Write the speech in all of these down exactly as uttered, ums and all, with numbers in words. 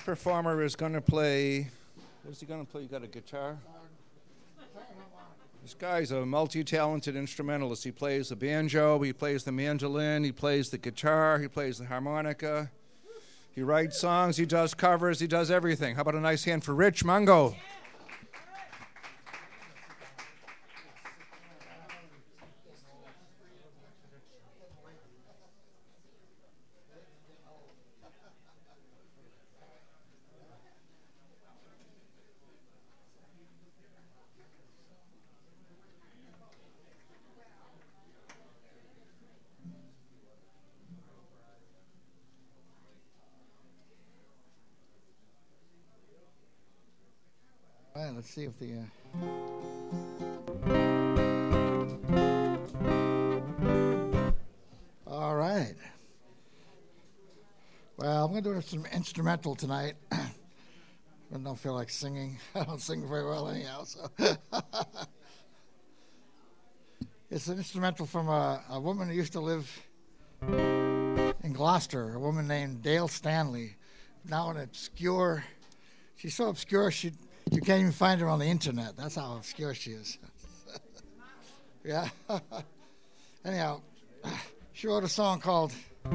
performer is going to play. What's he going to play? You got a guitar? This guy's a multi-talented instrumentalist. He plays the banjo, he plays the mandolin, he plays the guitar, he plays the harmonica. He writes songs, he does covers, he does everything. How about a nice hand for Rich Mungo? All right, let's see if the... Uh... All right. Well, I'm going to do some instrumental tonight. I don't feel like singing. I don't sing very well anyhow, so... It's an instrumental from a, a woman who used to live in Gloucester, a woman named Dale Stanley, now an obscure... She's so obscure, she... You can't even find her on the internet. That's how obscure she is. Yeah. Anyhow, she wrote a song called.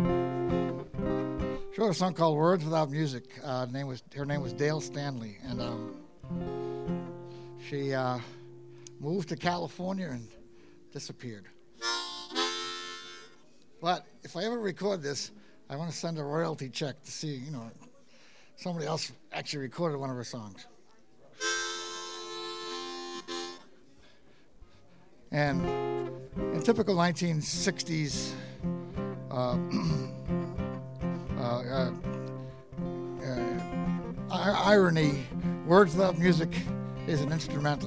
She wrote a song called "Words Without Music." Uh, name was her name was Dale Stanley, and um, she uh, moved to California and disappeared. But if I ever record this, I want to send a royalty check to see, you know, somebody else actually recorded one of her songs. And in typical nineteen sixties uh, uh, uh, uh, irony, Words Without Music is an instrumental.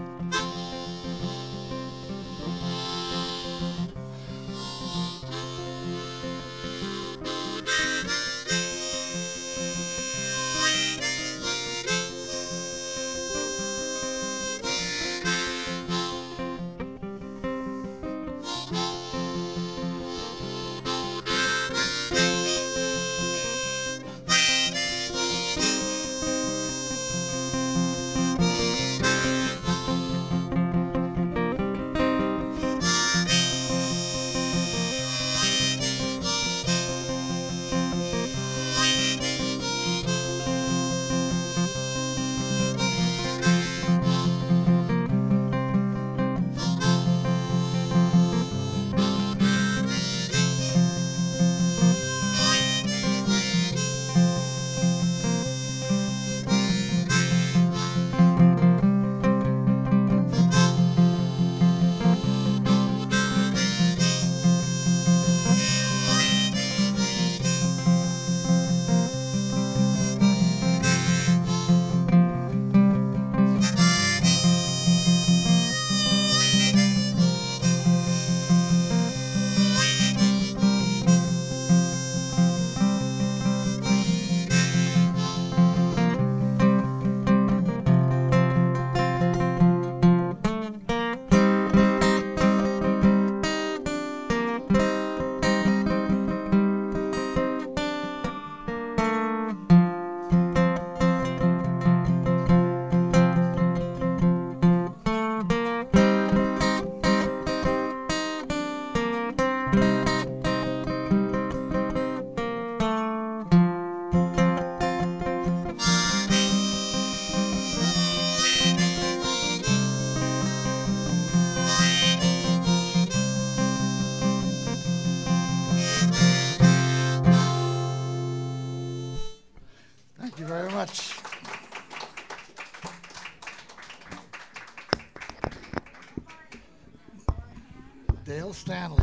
Dale Stanley.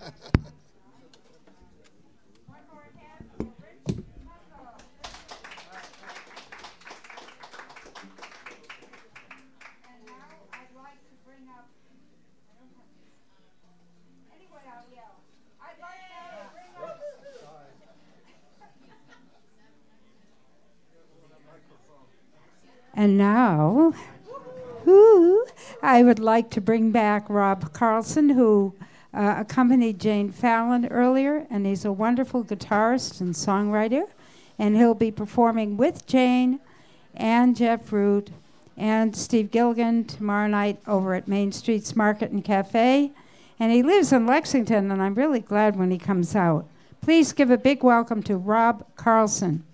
And now, who I would like to bring back Rob Carlson, who uh, accompanied Jane Fallon earlier, and he's a wonderful guitarist and songwriter. and he'll be performing with Jane and Jeff Root and Steve Gilligan tomorrow night over at Main Street's Market and Cafe. And he lives in Lexington, and I'm really glad when he comes out. Please give a big welcome to Rob Carlson.